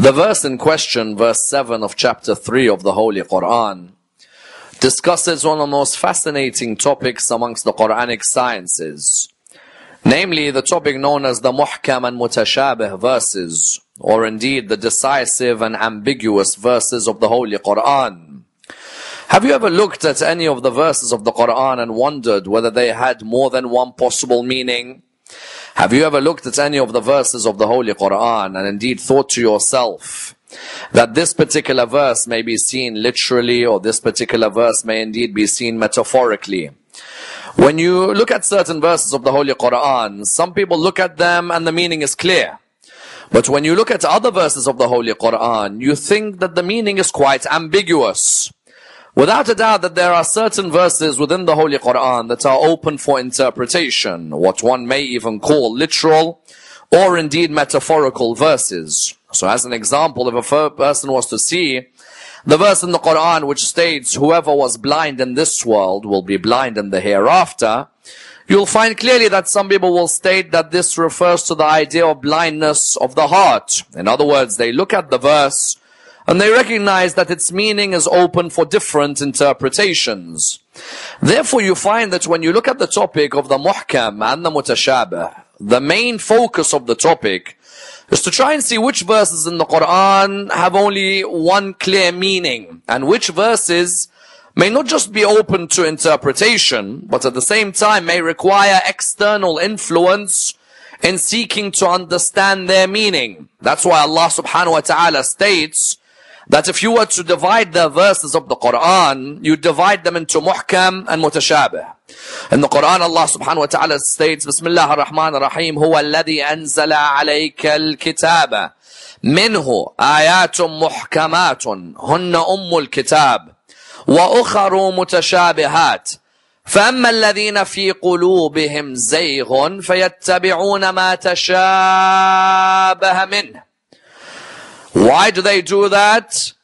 The verse in question, verse 7 of chapter 3 of the Holy Quran, discusses one of the most fascinating topics amongst the Quranic sciences, namely the topic known as the muhkam and mutashabih verses, or indeed the decisive and ambiguous verses of the Holy Quran. Have you ever looked at any of the verses of the Quran and wondered whether they had more than one possible meaning? Have you ever looked at any of the verses of the Holy Quran and indeed thought to yourself that this particular verse may be seen literally, or this particular verse may indeed be seen metaphorically? When you look at certain verses of the Holy Quran, some people look at them and the meaning is clear. But when you look at other verses of the Holy Quran, you think that the meaning is quite ambiguous. Without a doubt that there are certain verses within the Holy Quran that are open for interpretation, what one may even call literal or indeed metaphorical verses. So as an example, if a person was to see the verse in the Quran which states, whoever was blind in this world will be blind in the hereafter, you'll find clearly that some people will state that this refers to the idea of blindness of the heart. In other words, they look at the verse and they recognize that its meaning is open for different interpretations. Therefore, you find that when you look at the topic of the muhkam and the mutashabih, the main focus of the topic is to try and see which verses in the Quran have only one clear meaning, and which verses may not just be open to interpretation, but at the same time may require external influence in seeking to understand their meaning. That's why Allah subhanahu wa ta'ala states that if you were to divide the verses of the Quran, you divide them into muhkam and mutashabih. In the Quran, Allah subhanahu wa ta'ala states, Bismillah ar-Rahman ar-Rahim, Huwa alladhi anzala alayka al-kitaba, minhu ayatum muhkamatun, hunna ummul kitab, wa ukharu mutashabihat. فأما الذين في قلوبهم زيغ فيتبعون ما تشابه منه. Why do they do that?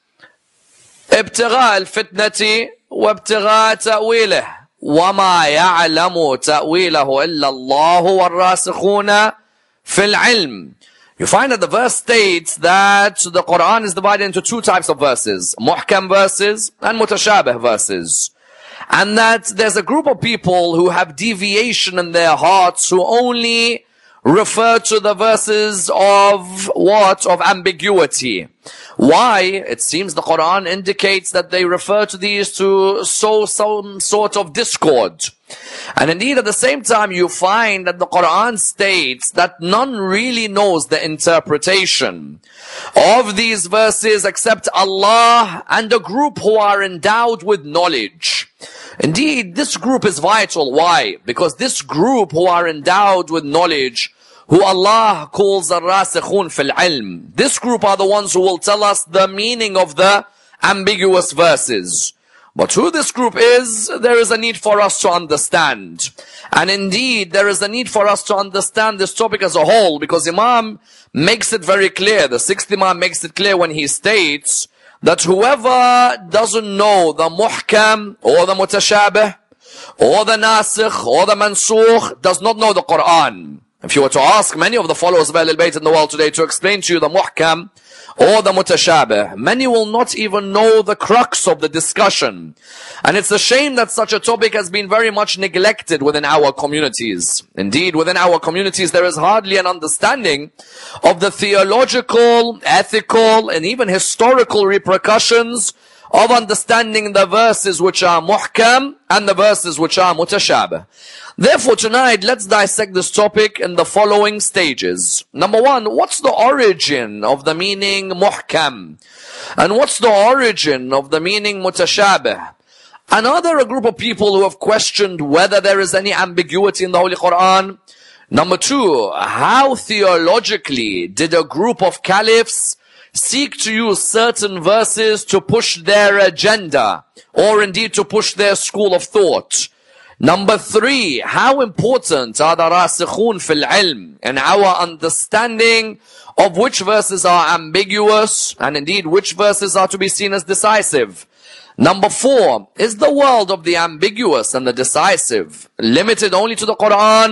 ابتغاء الفتنة وابتغاء تأويله وما يعلم تأويله إلا الله والراسخون في العلم. You find that the verse states that the Quran is divided into two types of verses, muhkam verses and mutashabih verses. And that there's a group of people who have deviation in their hearts, who only refer to the verses of what? Of ambiguity. Why? It seems the Quran indicates that they refer to these to sow some sort of discord. And indeed at the same time you find that the Quran states that none really knows the interpretation of these verses except Allah and a group who are endowed with knowledge. Indeed, this group is vital. Why? Because this group who are endowed with knowledge, who Allah calls ar-rasikhun fil ilm, this group are the ones who will tell us the meaning of the ambiguous verses. But who this group is, there is a need for us to understand. And indeed, there is a need for us to understand this topic as a whole, because Imam makes it very clear, the sixth Imam makes it clear when he states that whoever doesn't know the muhkam or the mutashabih or the nasikh or the mansukh does not know the Quran. If you were to ask many of the followers of Ahlul Bayt in the world today to explain to you the muhkam or the mutashabih, many will not even know the crux of the discussion. And it's a shame that such a topic has been very much neglected within our communities. Indeed, within our communities there is hardly an understanding of the theological, ethical, and even historical repercussions of understanding the verses which are muhkam and the verses which are mutashabih. Therefore tonight, let's dissect this topic in the following stages. Number one, what's the origin of the meaning muhkam? And what's the origin of the meaning mutashabih? And are there a group of people who have questioned whether there is any ambiguity in the Holy Quran? Number two, how theologically did a group of caliphs seek to use certain verses to push their agenda, or indeed to push their school of thought? Number three, how important are the rasikhun fil ilm in our understanding of which verses are ambiguous and indeed which verses are to be seen as decisive? Number four, is the world of the ambiguous and the decisive limited only to the Quran,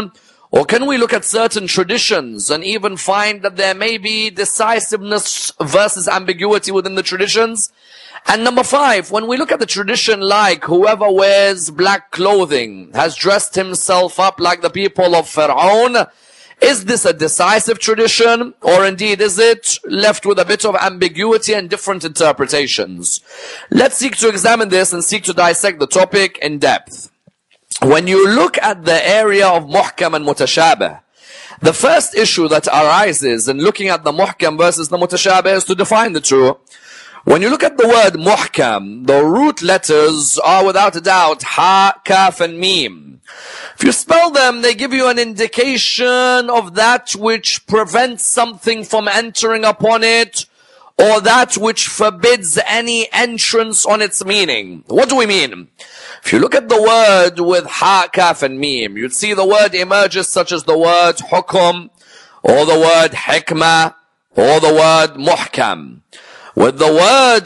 Or can we look at certain traditions and even find that there may be decisiveness versus ambiguity within the traditions? And number 5, when we look at the tradition like whoever wears black clothing has dressed himself up like the people of Fir'aun, is this a decisive tradition, or indeed is it left with a bit of ambiguity and different interpretations? Let's seek to examine this and seek to dissect the topic in depth. When you look at the area of muhkam and mutashabih, the first issue that arises in looking at the muhkam versus the mutashabih is to define the two. When you look at the word muhkam, the root letters are without a doubt ha, kaf and mim. If you spell them, they give you an indication of that which prevents something from entering upon it, or that which forbids any entrance on its meaning. What do we mean? If you look at the word with ha, kaf and mim, you'd see the word emerges such as the word hukum, or the word hikmah, or the word muhkam. With the word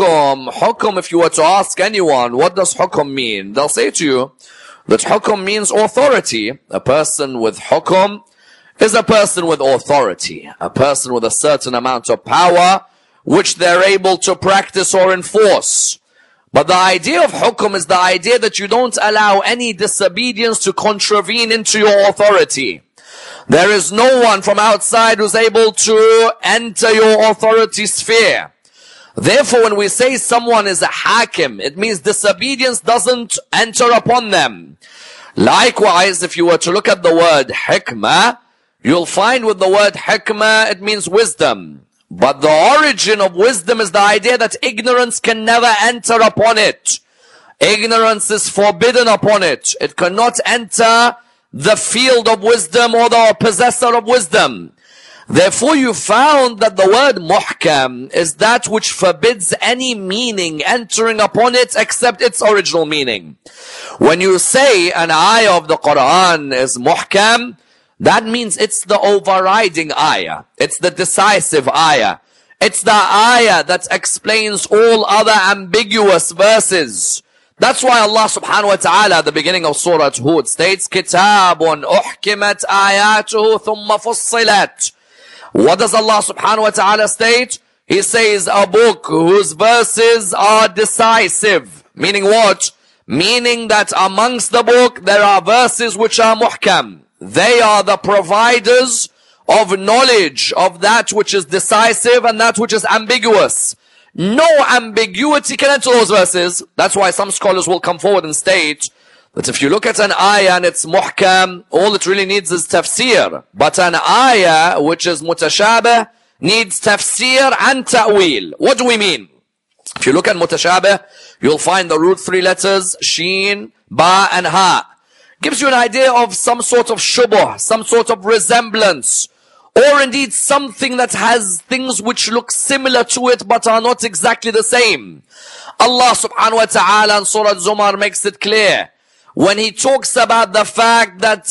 hukum, if you were to ask anyone, what does hukum mean? They'll say to you that hukum means authority. A person with hukum is a person with authority, a person with a certain amount of power, which they're able to practice or enforce. But the idea of hukum is the idea that you don't allow any disobedience to contravene into your authority. There is no one from outside who's able to enter your authority sphere. Therefore, when we say someone is a hakim, it means disobedience doesn't enter upon them. Likewise, if you were to look at the word hikmah, you'll find with the word hikmah, it means wisdom. But the origin of wisdom is the idea that ignorance can never enter upon it. Ignorance is forbidden upon it. It cannot enter the field of wisdom or the possessor of wisdom. Therefore, you found that the word muhkam is that which forbids any meaning entering upon it except its original meaning. When you say an ayah of the Quran is muhkam, that means it's the overriding ayah. It's the decisive ayah. It's the ayah that explains all other ambiguous verses. That's why Allah subhanahu wa ta'ala at the beginning of Surah Hud states, Kitabun uhkimat ayatuhu thumma fussilat. What does Allah subhanahu wa ta'ala state? He says a book whose verses are decisive. Meaning what? Meaning that amongst the book there are verses which are muhkam. They are the providers of knowledge of that which is decisive and that which is ambiguous. No ambiguity can enter those verses. That's why some scholars will come forward and state that if you look at an ayah and it's muhkam, all it really needs is tafsir. But an ayah which is mutashabih needs tafsir and ta'wil. What do we mean? If you look at mutashabih, you'll find the root 3 letters, sheen, ba and ha. Gives you an idea of some sort of shubuh, some sort of resemblance, or indeed something that has things which look similar to it but are not exactly the same. Allah subhanahu wa ta'ala in Surah Zumar makes it clear when He talks about the fact that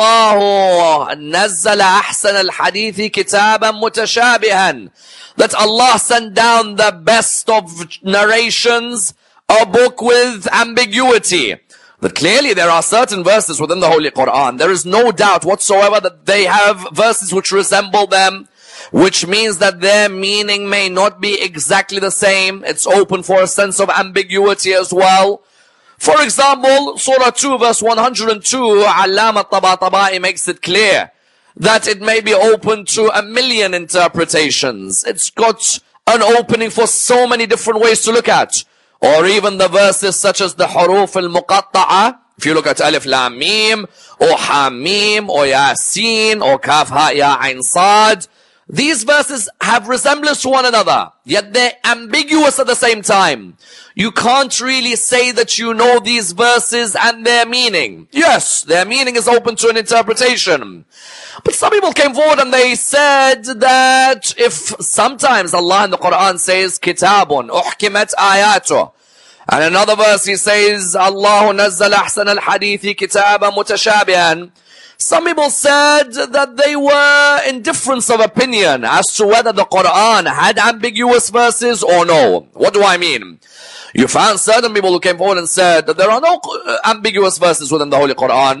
Allah nazzala ahsan al-hadithi kitaban mutashabihan, that Allah sent down the best of narrations, a book with ambiguity. That clearly there are certain verses within the Holy Quran. There is no doubt whatsoever that they have verses which resemble them, which means that their meaning may not be exactly the same. It's open for a sense of ambiguity as well. For example, Surah 2 verse 102, Allama Tabatabai makes it clear that it may be open to 1,000,000 interpretations. It's got an opening for so many different ways to look at. Or even the verses such as the huruf al-muqatta'a. If you look at alif lam mim, or hamim, or yasin, or kaf ha ya ain sad, these verses have resemblance to one another, yet they're ambiguous at the same time. You can't really say that you know these verses and their meaning. Yes, their meaning is open to an interpretation. But some people came forward and they said that if sometimes Allah in the Quran says, Kitabun uhkimat ayatuh, and another verse He says, Allahu nazzala ahsan al-hadithi kitaban mutashabihan, some people said that they were in difference of opinion as to whether the Quran had ambiguous verses or no. What do I mean? You found certain people who came forward and said that there are no ambiguous verses within the Holy Quran.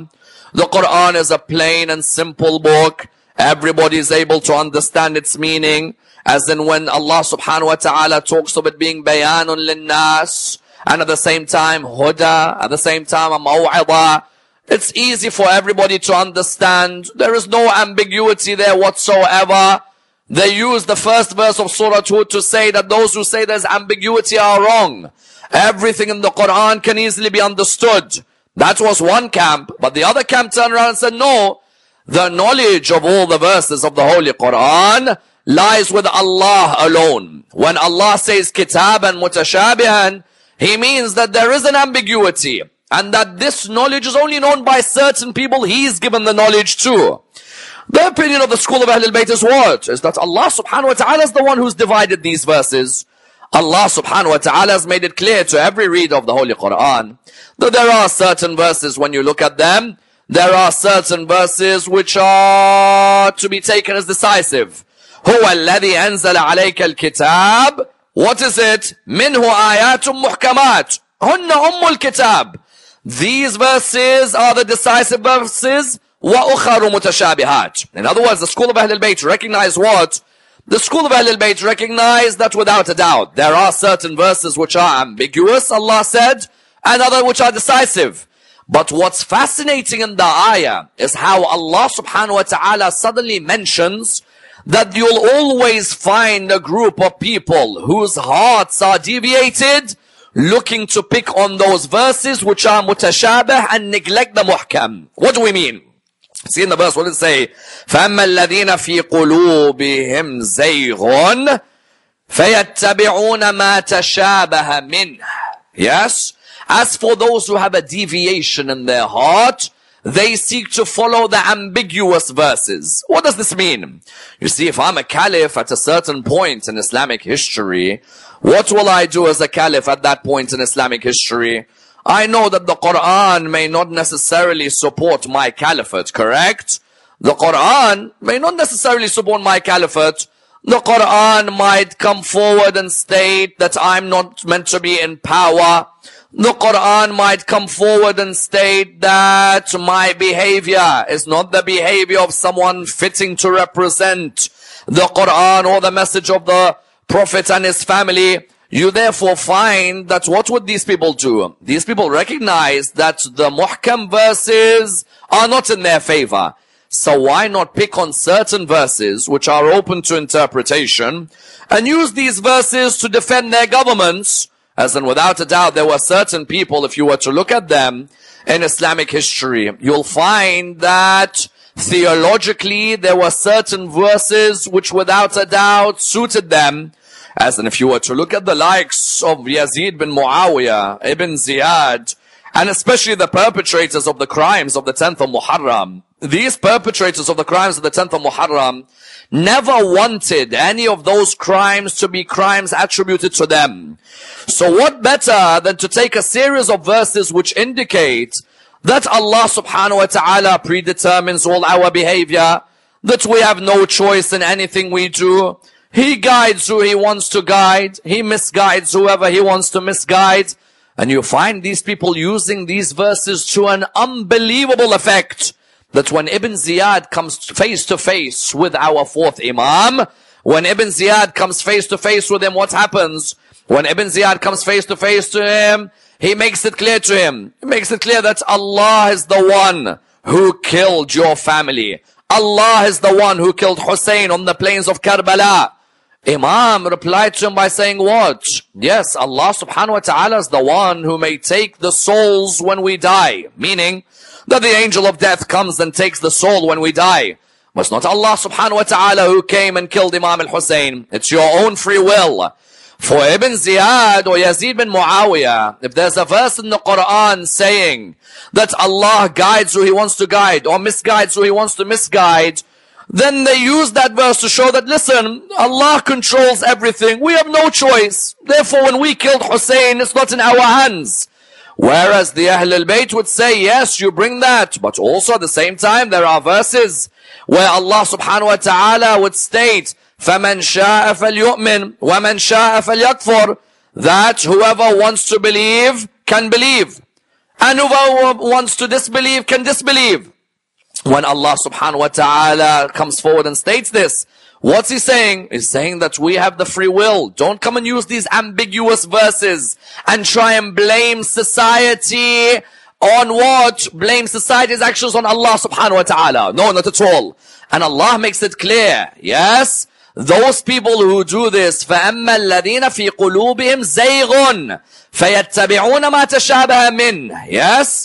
The Quran is a plain and simple book. Everybody is able to understand its meaning. As in when Allah subhanahu wa ta'ala talks of it being bayanun linnas, and at the same time huda, at the same time a maw'idah. It's easy for everybody to understand. There is no ambiguity there whatsoever. They use the first verse of Surah Hud to say that those who say there's ambiguity are wrong. Everything in the Quran can easily be understood. That was one camp. But the other camp turned around and said, no, the knowledge of all the verses of the Holy Quran lies with Allah alone. When Allah says kitaban mutashabihan, He means that there is an ambiguity. And that this knowledge is only known by certain people He's given the knowledge to. The opinion of the school of Ahlul Bayt is what? Is that Allah subhanahu wa ta'ala is the one who's divided these verses. Allah subhanahu wa ta'ala has made it clear to every reader of the Holy Quran that there are certain verses when you look at them, there are certain verses which are to be taken as decisive. هو الذي أنزل عليك الكتاب. What is it? منه آيات محكمات هن أم الكتاب. These verses are the decisive verses. وَأُخَرُ مُتَشَابِهَاتٍ. In other words, the school of Ahlul Bayt recognize what? The school of Ahlul Bayt recognize that without a doubt, there are certain verses which are ambiguous, Allah said, and other which are decisive. But what's fascinating in the ayah is how Allah subhanahu wa ta'ala suddenly mentions that you'll always find a group of people whose hearts are deviated, looking to pick on those verses which are mutashabih and neglect the muhkam. What do we mean? See in the verse, what does it say? فَأَمَّا الَّذِينَ فِي قُلُوبِهِمْ زَيْغٌ فَيَتَّبِعُونَ مَا تَشَابَهَ مِنْهِ. Yes? As for those who have a deviation in their heart, they seek to follow the ambiguous verses. What does this mean? You see, if I'm a caliph at a certain point in Islamic history, what will I do as a caliph at that point in Islamic history? I know that the Quran may not necessarily support my caliphate, correct? The Quran may not necessarily support my caliphate. The Quran might come forward and state that I'm not meant to be in power. The Quran might come forward and state that my behavior is not the behavior of someone fitting to represent the Quran or the message of the Prophet and his family. You therefore find that what would these people do? These people recognize that the muhkam verses are not in their favor. So why not pick on certain verses which are open to interpretation and use these verses to defend their governments? As in, without a doubt, there were certain people, if you were to look at them in Islamic history, you'll find that theologically there were certain verses which without a doubt suited them. As in, if you were to look at the likes of Yazid bin Muawiyah, Ibn Ziyad, and especially the perpetrators of the crimes of the 10th of Muharram, these perpetrators of the crimes of the 10th of Muharram never wanted any of those crimes to be crimes attributed to them. So what better than to take a series of verses which indicate that Allah subhanahu wa ta'ala predetermines all our behavior, that we have no choice in anything we do. He guides who He wants to guide. He misguides whoever He wants to misguide. And you find these people using these verses to an unbelievable effect. That when Ibn Ziyad comes face to face with our fourth Imam, when Ibn Ziyad comes face to face with him, what happens? When Ibn Ziyad comes face to face to him, he makes it clear to him. He makes it clear that Allah is the one who killed your family. Allah is the one who killed Hussein on the plains of Karbala. Imam replied to him by saying what? Yes, Allah subhanahu wa ta'ala is the one who may take the souls when we die. Meaning that the angel of death comes and takes the soul when we die. But it's not Allah subhanahu wa ta'ala who came and killed Imam al-Hussein. It's your own free will. For Ibn Ziyad or Yazid bin Muawiyah, if there's a verse in the Quran saying that Allah guides who He wants to guide or misguides who He wants to misguide, then they use that verse to show that, listen, Allah controls everything. We have no choice. Therefore, when we killed Hussein, it's not in our hands. Whereas the Ahlul Bayt would say, yes, you bring that. But also at the same time, there are verses where Allah subhanahu wa ta'ala would state, فَمَنْ شَاءَ فَلْيُؤْمِنْ وَمَنْ شَاءَ فَلْيَكْفُرْ. That whoever wants to believe can believe. And whoever wants to disbelieve can disbelieve. when Allah subhanahu wa ta'ala comes forward and states this, what's he saying? He's saying that we have the free will. Don't come and use these ambiguous verses and try and blame society on what? Blame society's actions on Allah subhanahu wa ta'ala. No, not at all. And Allah makes it clear. Yes? Those people who do this, فَأَمَّا الَّذِينَ فِي قُلُوبِهِمْ زَيْغٌ فَيَتَّبِعُونَ مَا تَشَابَهَ مِنْهُ. Yes?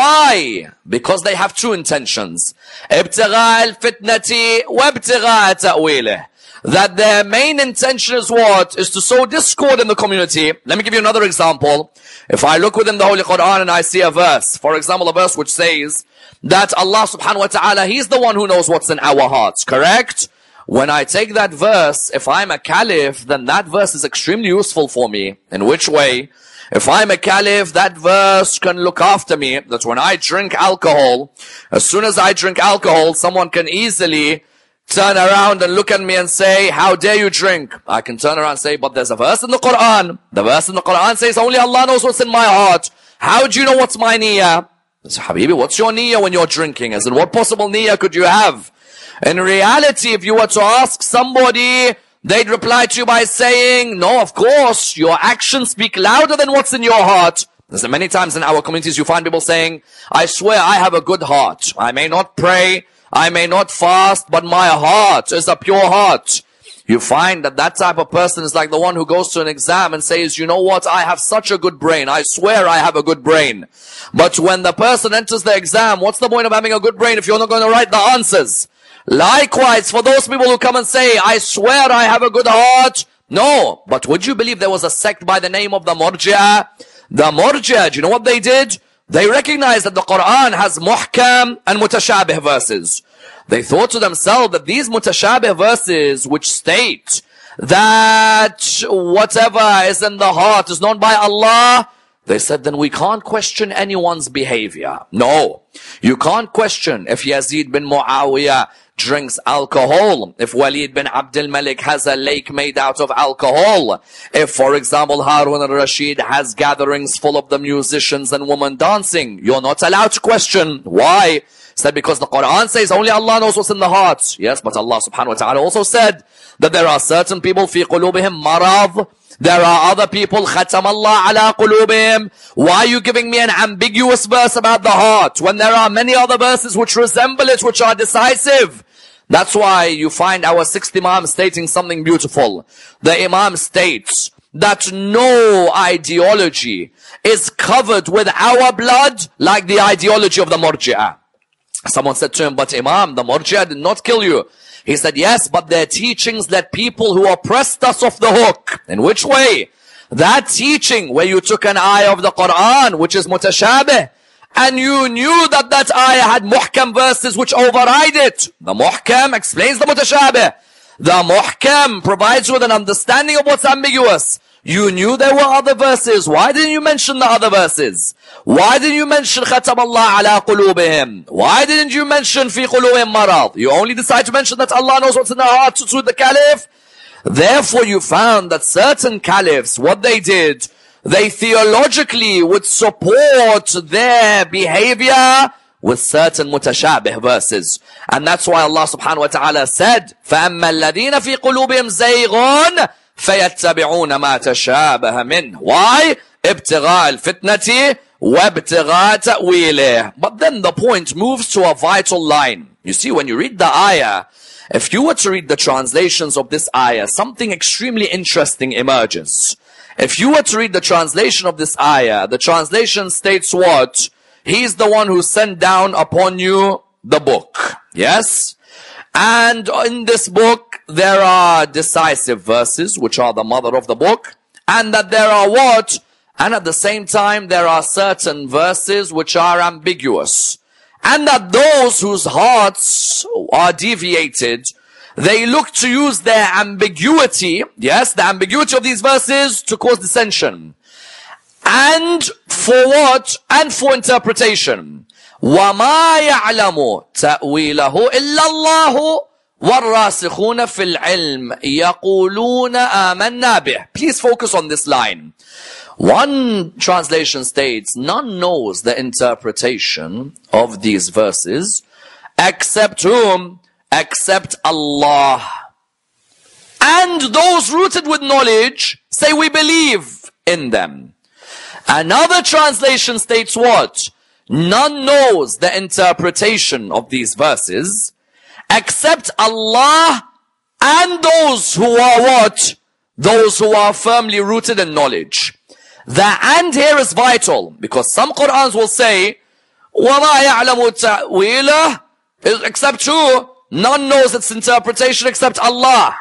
Why? Because they have two intentions. ابتغاء الفتنة وابتغاء تأويله. That their main intention is what? Is to sow discord in the community. Let me give you another example. If I look within the Holy Quran and I see a verse, for example, a verse which says that Allah subhanahu wa ta'ala, He's the one who knows what's in our hearts, correct? When I take that verse, if I'm a caliph, then that verse is extremely useful for me. In which way? If I'm a caliph, that verse can look after me. That when I drink alcohol, as soon as I drink alcohol, someone can easily turn around and look at me and say, how dare you drink? I can turn around and say, but there's a verse in the Quran. The verse in the Quran says, only Allah knows what's in my heart. How do you know what's my niyyah? So, Habibi, what's your niyyah when you're drinking? As in, what possible niyyah could you have? In reality, if you were to ask somebody, they'd reply to you by saying, no, of course, your actions speak louder than what's in your heart. There's many times in our communities you find people saying, I swear I have a good heart. I may not pray, I may not fast, but my heart is a pure heart. You find that that type of person is like the one who goes to an exam and says, you know what, I have such a good brain. I swear I have a good brain. But when the person enters the exam, what's the point of having a good brain if you're not going to write the answers? Likewise, for those people who come and say, I swear I have a good heart. No, but would you believe there was a sect by the name of the Murji'ah? The Murji'ah, do you know what they did? They recognized that the Quran has muhkam and mutashabih verses. They thought to themselves that these mutashabih verses which state that whatever is in the heart is known by Allah, they said, then we can't question anyone's behavior. No, you can't question if Yazid bin Muawiyah drinks alcohol, if Walid bin Abdul Malik has a lake made out of alcohol, if, for example, Harun al-Rashid has gatherings full of the musicians and women dancing. You're not allowed to question. Why? Said because the Quran says only Allah knows what's in the hearts. Yes, but Allah subhanahu wa ta'ala also said that there are certain people fi qulubihim marad. There are other people, khatam Allah ala qulubihim. Why are you giving me an ambiguous verse about the heart when there are many other verses which resemble it, which are decisive? That's why you find our sixth Imam stating something beautiful. The Imam states that no ideology is covered with our blood like the ideology of the Murji'ah. Someone said to him, but Imam, the Murji'ah did not kill you. He said, yes, but their teachings let people who oppressed us off the hook. In which way? That teaching where you took an ayah of the Quran, which is mutashabih, and you knew that that ayah had muhkam verses which override it. The muhkam explains the mutashabih. The muhkam provides you with an understanding of what's ambiguous. You knew there were other verses. Why didn't you mention the other verses? Why didn't you mention khatam Allah ala qulubihim? Why didn't you mention fi qulubihim marad? You only decide to mention that Allah knows what's in the heart to suit the caliph. Therefore you found that certain caliphs, what they did, they theologically would support their behavior with certain mutashabih verses. And that's why Allah subhanahu wa ta'ala said, فَأَمَّا الَّذِينَ فِي قُلُوبِهِمْ زَيْغٌ فَيَتَّبِعُونَ مَا تَشَابَهَ مِنْهُ. Why? ابتغاء الفتنة وابتغاء تأويله. But then the point moves to a vital line. You see, when you read the ayah, if you were to read the translations of this ayah, something extremely interesting emerges. If you were to read the translation of this ayah, the translation states what? He's the one who sent down upon you the book. Yes? And in this book, there are decisive verses, which are the mother of the book. And that there are what? And at the same time, there are certain verses which are ambiguous. And that those whose hearts are deviated, they look to use their ambiguity, yes, the ambiguity of these verses to cause dissension. And for what? And for interpretation. وَمَا يَعْلَمُ تَأْوِيلَهُ إِلَّا اللَّهُ وَالرَّاسِخُونَ فِي الْعِلْمِ يَقُولُونَ آمَنَّا بِهِ. Please focus on this line. One translation states, none knows the interpretation of these verses Except whom? Except Allah. And those rooted with knowledge say we believe in them. Another translation states what? None knows the interpretation of these verses except Allah and those who are what? Those who are firmly rooted in knowledge. The and here is vital, because some Qur'ans will say, وَمَا يَعْلَمُ تَأْوِيلَهُ, except who? None knows its interpretation except Allah.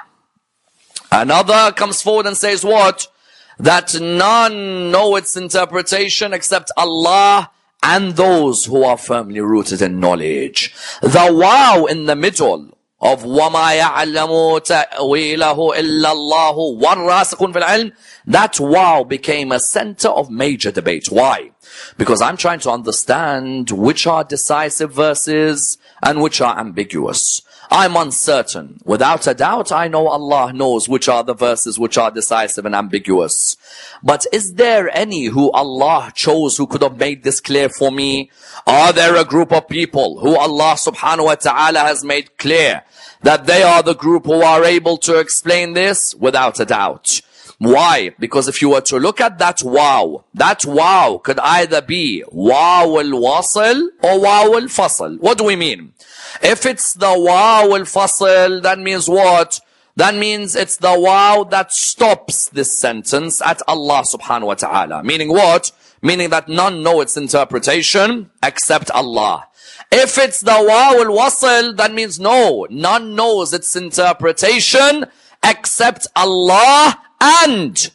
Another comes forward and says what? That none know its interpretation except Allah and those who are firmly rooted in knowledge. The wow in the middle of وَمَا يَعْلَمُ تَأْوِيلَهُ إِلَّا اللَّهُ وَالرَّاسِخُونَ فِي الْعِلْمِ, that wow became a center of major debate. Why? Because I'm trying to understand which are decisive verses and which are ambiguous. I'm uncertain. Without a doubt, I know Allah knows which are the verses which are decisive and ambiguous. But is there any who Allah chose who could have made this clear for me? Are there a group of people who Allah subhanahu wa ta'ala has made clear that they are the group who are able to explain this? Without a doubt. Why? Because if you were to look at that wow could either be wow al-wasl or wow al-fasl. What do we mean? If it's the wow al-fasl, that means what? That means it's the wow that stops this sentence at Allah subhanahu wa ta'ala. Meaning what? Meaning that none know its interpretation except Allah. If it's the wow al-wasl, that means no, none knows its interpretation except Allah and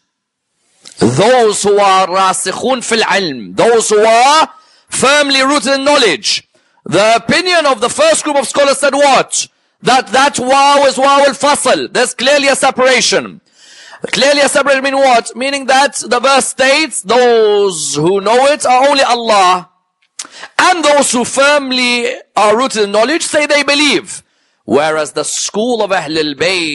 those who are rasikhun fil ilm, those who are firmly rooted in knowledge. The opinion of the first group of scholars said what? That wow is wow al-fasl. There's clearly a separation. Clearly a separation meaning what? Meaning that the verse states those who know it are only Allah. And those who firmly are rooted in knowledge say they believe. Whereas the school of Ahlul Bayt